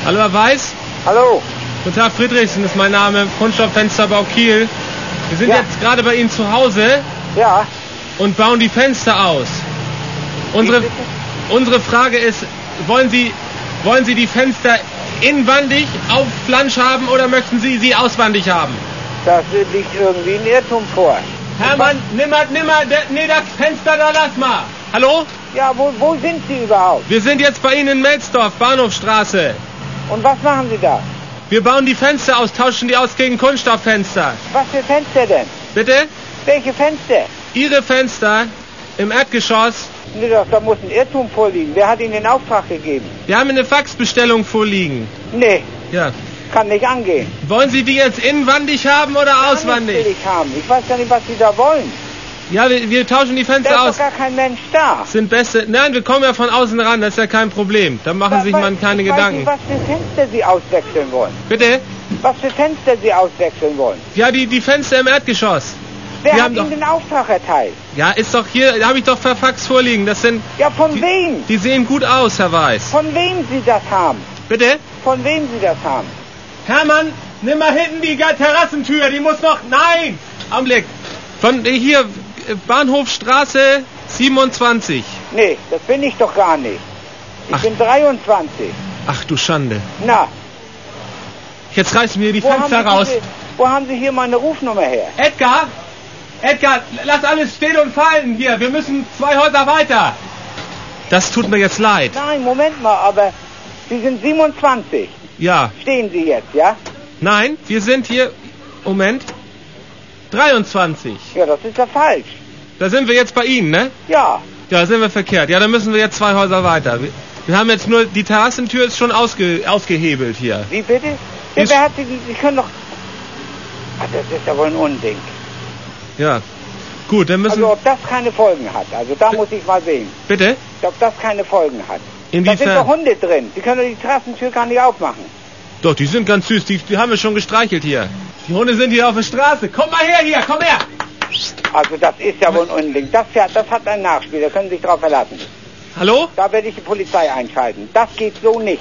Hallo, Herr Weiß. Hallo. Guten Tag, Friedrichsen ist mein Name, Kunststofffensterbau Kiel. Wir sind jetzt gerade bei Ihnen zu Hause Ja. und bauen die Fenster aus. Unsere Frage ist, wollen Sie die Fenster inwandig auf Flansch haben oder möchten Sie sie auswandig haben? Das liegt irgendwie ein Irrtum vor. Hermann, nimm mal, das Fenster da, lass mal. Hallo? Ja, wo sind Sie überhaupt? Wir sind jetzt bei Ihnen in Melsdorf, Bahnhofstraße. Und was machen Sie da? Wir bauen die Fenster aus, tauschen die aus gegen Kunststofffenster. Was für Fenster denn? Bitte? Welche Fenster? Ihre Fenster im Erdgeschoss. Nee, da muss ein Irrtum vorliegen. Wer hat Ihnen den Auftrag gegeben? Wir haben eine Faxbestellung vorliegen. Nee, Ja. kann nicht angehen. Wollen Sie die jetzt inwandig haben oder Gar nichts auswandig? will ich haben. Ich weiß gar nicht, was Sie da wollen. Ja, wir tauschen die Da Fenster ist aus. doch gar kein Mensch da. Sind beste. Nein, wir kommen ja von außen ran, das ist ja kein Problem. Da machen sich man keine ich weiß Gedanken. nicht, was für Fenster Sie auswechseln wollen. Bitte? Was für Fenster Sie auswechseln wollen. Ja, die Fenster im Erdgeschoss. Wer Wir hat haben Ihnen doch- den Auftrag erteilt? Ja, ist doch hier, da habe ich doch per Fax vorliegen. Das sind, Ja, von wem? die sehen gut aus, Herr Weiß. Von wem Sie das haben? Bitte? Von wem Sie das haben? Hermann, nimm mal hinten die Terrassentür, die muss noch... Nein! Augenblick. Von hier, Bahnhofstraße 27. Nee, das bin ich doch gar nicht. Ich Ach. bin 23. Ach du Schande. Na, Jetzt reißen wir die wo haben, Fenster Sie raus. wo haben Sie hier meine Rufnummer her? Edgar, lass alles stehen und fallen hier. Wir müssen 2 Häuser weiter. Das tut mir jetzt leid. Nein, Moment mal, aber Sie sind 27. Ja. Stehen Sie jetzt, ja? Nein, wir sind hier... Moment. 23. Ja, das ist ja falsch. Da sind wir jetzt bei Ihnen, ne? Ja, Ja, da sind wir verkehrt. Ja, dann müssen wir jetzt 2 Häuser weiter. Wir haben jetzt nur... Die Terrassentür ist schon ausgehebelt hier. wie bitte? Ist- Wer hat Sie können doch... Ach, das ist ja wohl ein Unding. Ja. Gut, dann müssen... Also ob das keine Folgen hat, also da muss ich mal sehen. Bitte? Ob das keine Folgen hat. Da sind Inwiefern? doch Hunde drin. Sie können doch die Terrassentür gar nicht aufmachen. Doch, die sind ganz süß. Die haben wir schon gestreichelt hier. Die Hunde sind hier auf der Straße. Komm mal her hier, komm her. Also das ist ja wohl ein Unding. Das hat ein Nachspiel, da können Sie sich drauf verlassen. Hallo? Da werde ich die Polizei einschalten. Das geht so nicht.